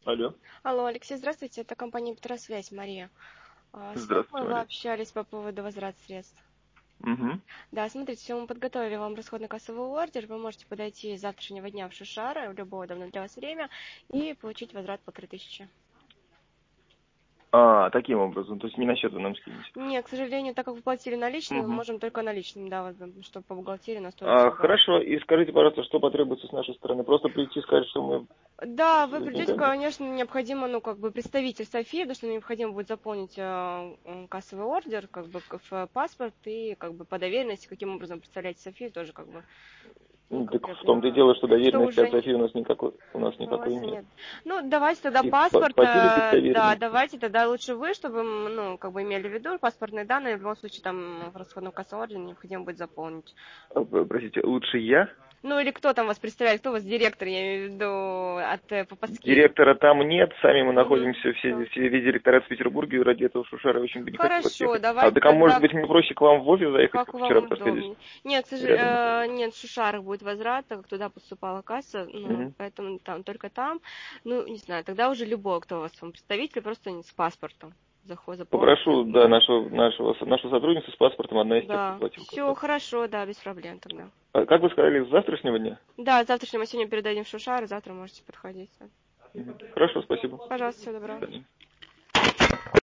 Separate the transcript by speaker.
Speaker 1: Алло,
Speaker 2: Алло, Алексей, здравствуйте, это компания Петросвязь, Мария. С вами
Speaker 1: здравствуйте,
Speaker 2: мы
Speaker 1: Мария.
Speaker 2: общались по поводу возврата средств.
Speaker 1: Угу.
Speaker 2: Да, смотрите, мы подготовили вам расходно-кассовый ордер, вы можете подойти с завтрашнего дня в Шушары, в любое удобное для вас время, и получить возврат 1500.
Speaker 1: Таким образом, то есть не на счет вы нам скинете.
Speaker 2: Нет, к сожалению, так как вы платили наличными, мы
Speaker 1: Угу.
Speaker 2: можем только наличными, да, вот, чтобы по бухгалтерии настроить все было.
Speaker 1: Хорошо, и скажите, пожалуйста, что потребуется с нашей стороны? Просто прийти и сказать, что мы
Speaker 2: Да, вы
Speaker 1: с
Speaker 2: придете,
Speaker 1: деньгами?
Speaker 2: конечно, необходимо, ну, как бы, представитель Софии, потому что необходимо будет заполнить кассовый ордер, как бы, в паспорт и, как бы, по доверенности, каким образом представляете Софию, тоже, как бы, ну, как
Speaker 1: Так
Speaker 2: я
Speaker 1: в том-то и
Speaker 2: понимаю,
Speaker 1: дело, что
Speaker 2: что
Speaker 1: доверенности
Speaker 2: уже
Speaker 1: от Софии у нас
Speaker 2: у вас
Speaker 1: никакой нет.
Speaker 2: нет. Ну, давайте тогда
Speaker 1: И
Speaker 2: паспорт,
Speaker 1: платили без
Speaker 2: да,
Speaker 1: доверенности.
Speaker 2: давайте тогда лучше вы, чтобы, ну, как бы, имели в виду паспортные данные, в любом случае, там, в расходном кассовом ордере необходимо будет заполнить.
Speaker 1: Простите, лучше я?
Speaker 2: Ну, или кто там вас представляет, кто у вас директор, я имею в виду, от Попаски.
Speaker 1: Директора там нет, сами мы
Speaker 2: Угу.
Speaker 1: находимся, все весь директорат в Петербурге, и ради этого в Шушары очень бы не хотелось
Speaker 2: Хорошо,
Speaker 1: ехать.
Speaker 2: давайте
Speaker 1: Так, может
Speaker 2: тогда,
Speaker 1: быть, мне проще к вам в офис заехать,
Speaker 2: как
Speaker 1: как вчера
Speaker 2: вам
Speaker 1: просили,
Speaker 2: удобнее. Нет,
Speaker 1: рядом находится.
Speaker 2: нет, в Шушарах будет возврат, так как туда поступала касса, ну,
Speaker 1: Угу.
Speaker 2: поэтому там только там. Ну, не знаю, тогда уже любой, кто у вас там представитель, просто с паспортом заполните.
Speaker 1: Попрошу, да, нашу сотрудницу с паспортом, одна из тех, кто
Speaker 2: Да,
Speaker 1: платил
Speaker 2: все
Speaker 1: когда-то.
Speaker 2: хорошо, да, без проблем тогда.
Speaker 1: Как вы сказали, с завтрашнего дня?
Speaker 2: Да, завтра мы сегодня передадим в Шушары, завтра можете подходить.
Speaker 1: Мгм. Хорошо, спасибо.
Speaker 2: Пожалуйста, всего
Speaker 1: До
Speaker 2: доброго.
Speaker 1: свидания.